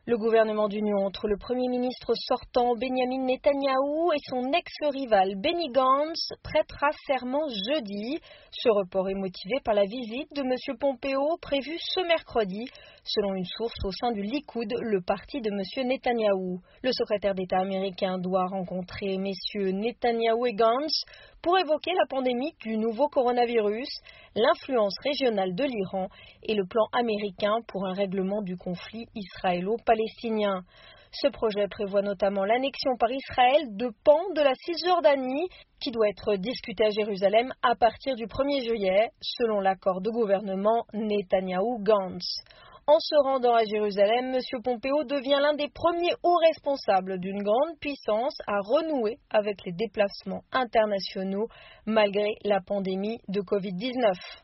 Le gouvernement d'union entre le Premier ministre sortant Benjamin Netanyahou et son ex-rival Benny Gantz prêtera serment jeudi. Ce report est motivé par la visite de M. Pompeo prévue ce mercredi, selon une source au sein du Likoud, le parti de M. Netanyahou. Le secrétaire d'État américain doit rencontrer messieurs Netanyahou et Gantz pour évoquer la pandémie du nouveau coronavirus, l'influence régionale de l'Iran et le plan américain pour un règlement du conflit israélo-palestinien. Ce projet prévoit notamment l'annexion par Israël de pans de la Cisjordanie qui doit être discuté à Jérusalem à partir du 1er juillet, selon l'accord de gouvernement Netanyahou-Gantz. En se rendant à Jérusalem, M. Pompeo devient l'un des premiers hauts responsables d'une grande puissance à renouer avec les déplacements internationaux malgré la pandémie de Covid-19.